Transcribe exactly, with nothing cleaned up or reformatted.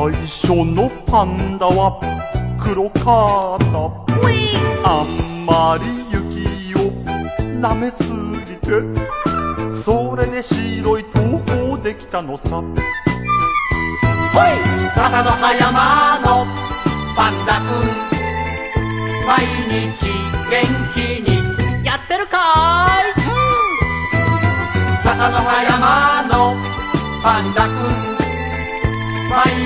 最初のパンダは黒かった。あんまり雪を舐めすぎて、それで白い頭包できたのさ。ほい、笹の葉山のパンダくん、毎日元気にやってるかーい、うん、笹の葉山